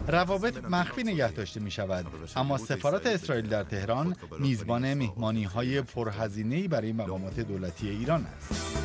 روابط مخفی نگه داشته می شود، اما سفارت اسرائیل در تهران میزبان مهمانی‌های پرهزینه‌ای برای مقامات دولتی ایران است.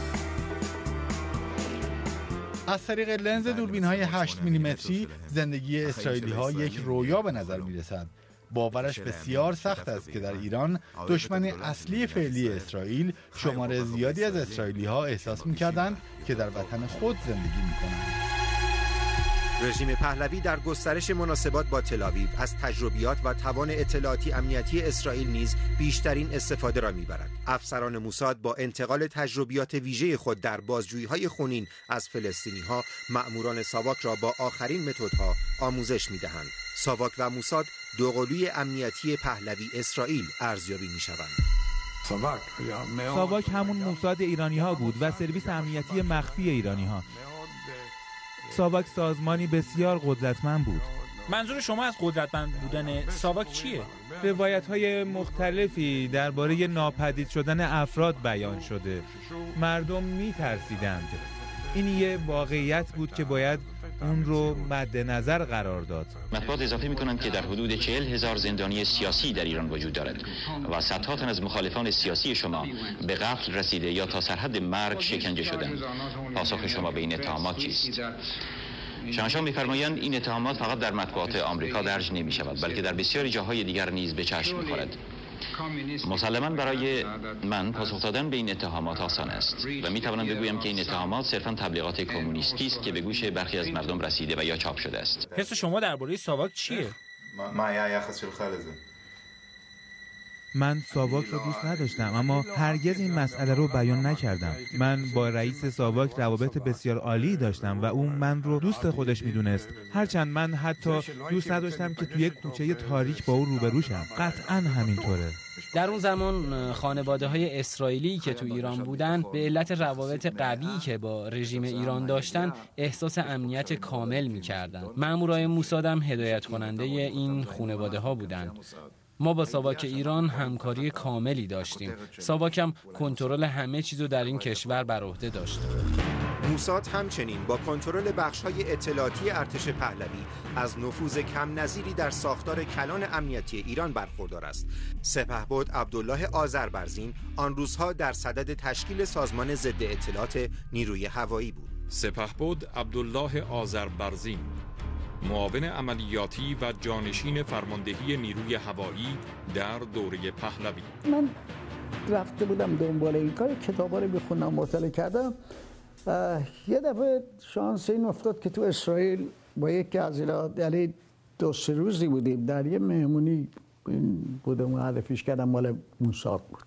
از طریق لنز دوربین‌های 8 میلیمتری زندگی اسرائیلی‌ها یک رویا به نظر می‌رسد. باورش بسیار سخت است که در ایران دشمن اصلی فعلی اسرائیل شمار زیادی از اسرائیلی‌ها احساس می‌کردند که در وطن خود زندگی می‌کنند. رژیم پهلوی در گسترش مناسبات با تل‌آویو از تجربیات و توان اطلاعاتی امنیتی اسرائیل نیز بیشترین استفاده را می‌برد. افسران موساد با انتقال تجربیات ویژه خود در بازجویی‌های خونین از فلسطینی‌ها، مأموران ساواک را با آخرین متدها آموزش می‌دهند. ساواک و موساد دوقلوی امنیتی پهلوی اسرائیل ارزیابی می‌شوند. ساواک همون موساد ایرانی‌ها بود و سرویس امنیتی مخفی ایرانی‌ها. ساواک سازمانی بسیار قدرتمند بود. منظور شما از قدرتمند بودن ساواک چیه؟ روایت‌های مختلفی درباره ناپدید شدن افراد بیان شده. مردم می‌ترسیدند. این یه واقعیت بود که باید اون رو مد نظر قرار داد. مطبوعات اضافه می‌کنند که در حدود 40,000 زندانی سیاسی در ایران وجود دارد و صدها تن از مخالفان سیاسی شما به قتل رسیده یا تا سرحد مرگ شکنجه شدند. پاسخ شما به این اتهامات چیست؟ شاهنشاه می‌فرمایند این اتهامات فقط در مطبوعات آمریکا درج نمی‌شود، بلکه در بسیاری جاهای دیگر نیز به چشم می‌خورد. مسلماً برای من پاسخ دادن به این اتهامات آسان است و می‌توانم بگویم که این اتهامات صرفاً تبلیغات کمونیستی است که به گوش برخی از مردم رسیده و یا چاپ شده است. حس شما درباره ساواک چیه؟ من ساواک رو دوست نداشتم، اما هرگز این مسئله رو بیان نکردم. من با رئیس ساواک روابط بسیار عالی داشتم و اون من رو دوست خودش میدونست. هرچند من حتی دوست نداشتم که توی یک کوچه تاریک با او روبرو شم. قطعاً همینطوره. در اون زمان خانواده‌های اسرائیلی که تو ایران بودن به علت روابط قوی که با رژیم ایران داشتن احساس امنیت کامل می‌کردن. مامورای موساد هم هدایت کننده این خانواده‌ها بودن. ما با ساواک ایران همکاری کاملی داشتیم. ساواک هم کنترل همه چیزو در این کشور بر عهده داشت. موساد همچنین با کنترل بخش‌های اطلاعاتی ارتش پهلوی از نفوذ کم نظیری در ساختار کلان امنیتی ایران برخوردار است. سپهبد عبدالله آذربرزین آن روزها در صدد تشکیل سازمان ضد اطلاعات نیروی هوایی بود. سپهبد عبدالله آذربرزین، معاون عملیاتی و جانشین فرماندهی نیروی هوایی در دوره پهلوی. من رفته بودم دنبال این کار، کتابا رو می‌خوندم، مطالعه کردم. یه دفعه شانس این افتاد که تو اسرائیل با یکی از اینا، یعنی 2-3 روزی بودیم در یه مهمونی بوده، معرفیش کردم، مال موساد بود.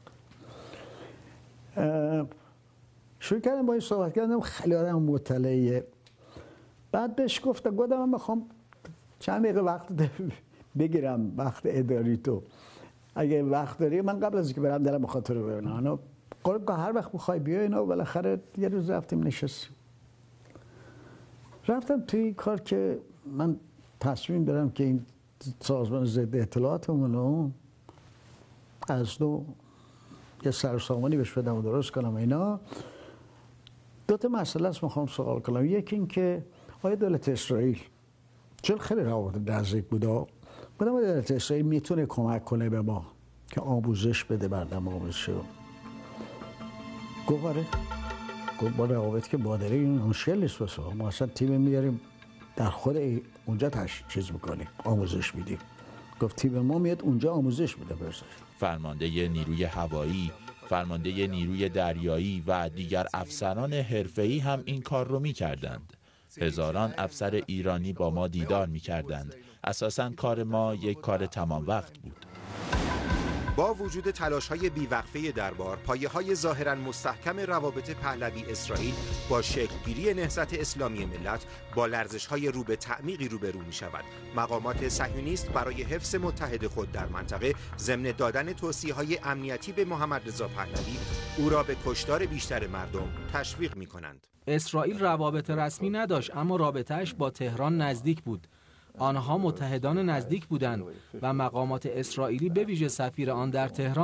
شروع کردم با این صحبت کردم، خیلی آدم مطلعیه. بعد بهش گفتم من میخوام چند دقیقه وقت بگیرم، وقت اداری تو اگه وقت داری، من قبل از اینکه برم دلم بخواد تو رو ببینم. گفتم هر وقت بخوای بیا. اینا بالاخره یه روز رفتیم نشستیم. رفتم توی کار که من تصمیم دارم که این سازمان ضد اطلاعاتمون رو از نو یه سرسامانی بهش بدم و درست کنم. اینا 2 تا مسئله است میخوام سوال کنم. یکی این که آیا دولت اسرائیل، چون خیلی روابط نزدیک بوده، دولت اسرائیل میتونه کمک کنه به ما که آموزش بده بردم آموزش رو؟ گفت آره. گفت با روابط که بادره این مشکل نیست، بسه ما اصلا تیم میاریم در خود اونجا چیز میکنیم، آموزش میدیم. گفت تیم ما میاد اونجا آموزش میده. برسه فرمانده نیروی هوایی، فرمانده نیروی دریایی و دیگر افسران حرفه‌ای هم این کار رو میکردند. هزاران افسر ایرانی با ما دیدار میکردند. اساساً کار ما یک کار تمام وقت بود. با وجود تلاش‌های بیوقفه دربار، پایه‌های ظاهراً مستحکم روابط پهلوی اسرائیل با شکل‌گیری نهضت اسلامی ملت با لرزش‌های رو به تعمیقی روبرو می‌شود. مقامات صهیونیست برای حفظ متحد خود در منطقه ضمن دادن توصیه‌های امنیتی به محمد رضا پهلوی، او را به کشتار بیشتر مردم تشویق می‌کنند. اسرائیل روابط رسمی نداشت، اما رابطه‌اش با تهران نزدیک بود. آنها متحدان نزدیک بودند و مقامات اسرائیلی به ویژه سفیر آن در تهران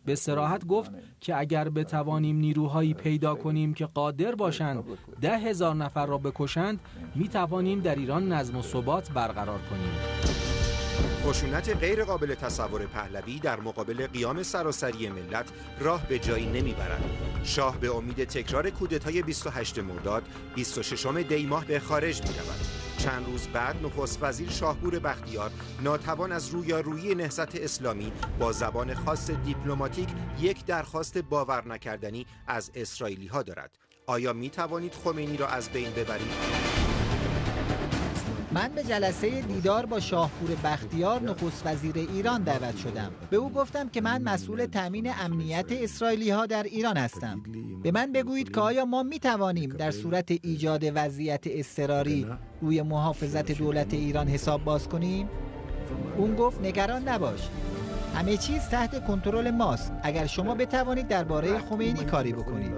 به صراحت گفت که اگر بتوانیم نیروهایی پیدا کنیم که قادر باشند 10,000 نفر را بکشند، میتوانیم در ایران نظم و ثبات برقرار کنیم. خشونت غیر قابل تصور پهلوی در مقابل قیام سراسری ملت راه به جایی نمیبرد. شاه به امید تکرار کودتای 28 مرداد 26 دی ماه به خارج میرود. چند روز بعد نخست وزیر شاهپور بختیار ناتوان از رویارویی نهضت اسلامی با زبان خاص دیپلماتیک یک درخواست باور نکردنی از اسرائیلی ها دارد. آیا می توانید خمینی را از بین ببرید؟ من به جلسه دیدار با شاهپور بختیار نخست وزیر ایران دعوت شدم. به او گفتم که من مسئول تامین امنیت اسرائیلی ها در ایران هستم. به من بگویید که آیا ما می توانیم در صورت ایجاد وضعیت اضطراری روی محافظت دولت ایران حساب باز کنیم؟ اون گفت نگران نباش. همه چیز تحت کنترل ماست. اگر شما بتوانید درباره خمینی کاری بکنید.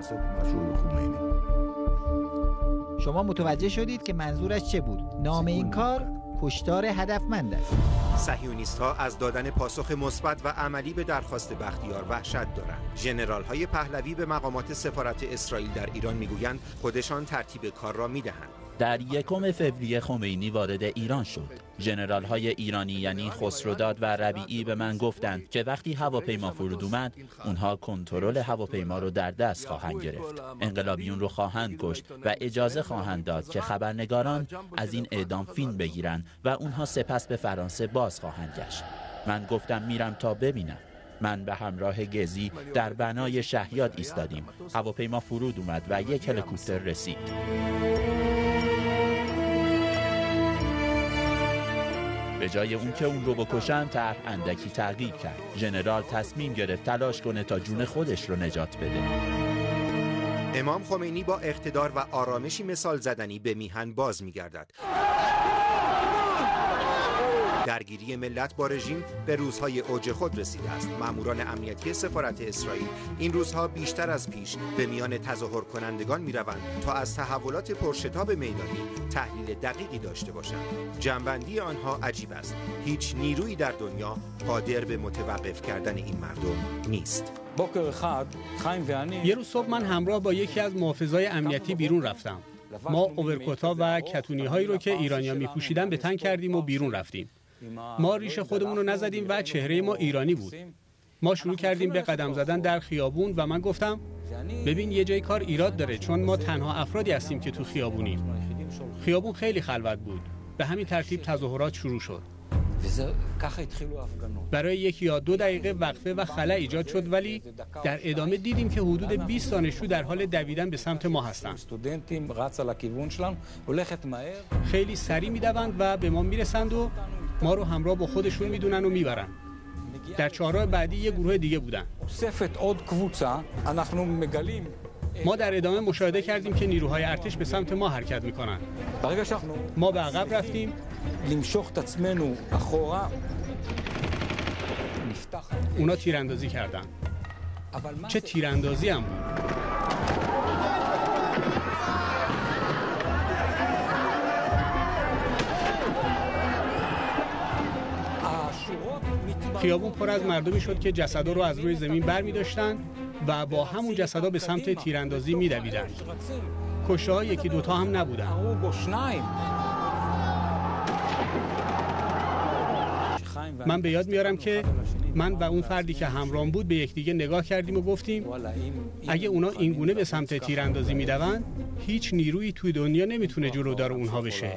شما متوجه شدید که منظورش چه بود؟ نام این کار کشتار هدفمند است. صهیونیست‌ها از دادن پاسخ مثبت و عملی به درخواست بختیار وحشت دارند. ژنرال‌های پهلوی به مقامات سفارت اسرائیل در ایران میگویند خودشان ترتیب کار را میدهند. در 1 فوریه خمینی وارد ایران شد. ژنرال‌های ایرانی یعنی خسروداد و ربیعی به من گفتند که وقتی هواپیما فرود اومد، اونها کنترل هواپیما رو در دست خواهند گرفت. انقلابیون رو خواهند کشت و اجازه خواهند داد که خبرنگاران از این اعدام فیلم بگیرن و اونها سپس به فرانسه باز خواهند گشت. من گفتم میرم تا ببینم. من به همراه گزی در بنای شهیاد ایستادیم. هواپیما فرود اومد و یک هلیکوپتر رسید. به جای اون که اون رو بکشن، طرح اندکی تغییر کرد. ژنرال تصمیم گرفت تلاش کنه تا جون خودش رو نجات بده. امام خمینی با اقتدار و آرامشی مثال زدنی به میهن باز می‌گردد. درگیری ملت با رژیم به روزهای اوج خود رسیده است. ماموران امنیتی سفارت اسرائیل این روزها بیشتر از پیش به میان تظاهر کنندگان میروند تا از تحولات پرشتاب میدانی تحلیل دقیقی داشته باشند. جنبندی آنها عجیب است. هیچ نیرویی در دنیا قادر به متوقف کردن این مردم نیست. یه روز صبح من همراه با یکی از محافظای امنیتی بیرون رفتم. ما اوورکوت‌ها و کتونی‌هایی رو که ایرانی‌ها می‌پوشیدن به تن کردیم و بیرون رفتیم. ما ریش خودمون رو نزدیم و چهره ما ایرانی بود. ما شروع کردیم به قدم زدن در خیابون و من گفتم ببین یه جای کار ایراد داره، چون ما تنها افرادی هستیم که تو خیابونیم. خیابون خیلی خلوت بود. به همین ترتیب تظاهرات شروع شد. برای 1 یا 2 دقیقه وقفه و خلا ایجاد شد، ولی در ادامه دیدیم که حدود 20 دانشجو در حال دویدن به سمت ما هستند. خیلی سریع میدوند و به ما میرسند و ما رو همراه با خودشون میدونن و میبرن. در چهارراه بعدی یه گروه دیگه بودن. ما در ادامه مشاهده کردیم که نیروهای ارتش به سمت ما حرکت میکنن. ما به عقب رفتیم. اونا تیراندازی کردن. چه تیراندازی هم بود. خیابون پر از مردمی شد که جسدا رو از روی زمین برمی داشتن و با همون جسدا به سمت تیراندازی می دویدن. کشته ها 1-2 تا هم نبودن. من به یاد میارم که من و اون فردی که همراهم بود به یکدیگه نگاه کردیم و گفتیم اگه اونا اینگونه به سمت تیراندازی میدوند، هیچ نیرویی توی دنیا نمیتونه جلودار اونها بشه.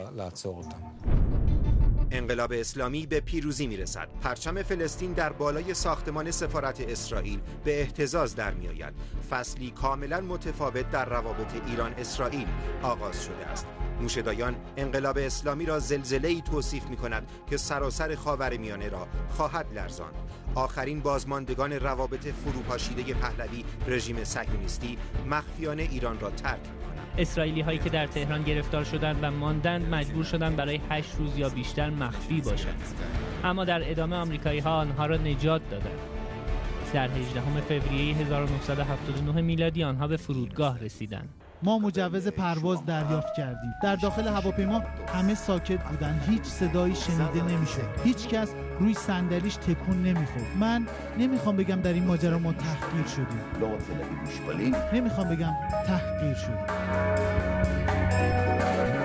انقلاب اسلامی به پیروزی میرسد. پرچم فلسطین در بالای ساختمان سفارت اسرائیل به اهتزاز در میآید. فصلی کاملا متفاوت در روابط ایران اسرائیل آغاز شده است. نوشدایان انقلاب اسلامی را زلزله‌ای توصیف می‌کند که سراسر خاورمیانه را خواهد لرزاند. آخرین بازماندگان روابط فروپاشیده پهلوی رژیم صهیونیستی مخفیانه ایران را ترک می‌کنند. اسرائیلی هایی که در تهران گرفتار شدند و ماندند مجبور شدند برای 8 روز یا بیشتر مخفی باشند. اما در ادامه آمریکایی ها آنها را نجات دادند. در 18 فوریه 1979 میلادی آنها به فرودگاه رسیدند. ما مجوز پرواز دریافت کردیم. در داخل هواپیما همه ساکت بودن، هیچ صدایی شنیده نمیشد، هیچ کس روی صندلیش تکون نمیخورد. من نمیخوام بگم در این ماجرا ما تحقیر شدیم، نمیخوام بگم تحقیر شدیم.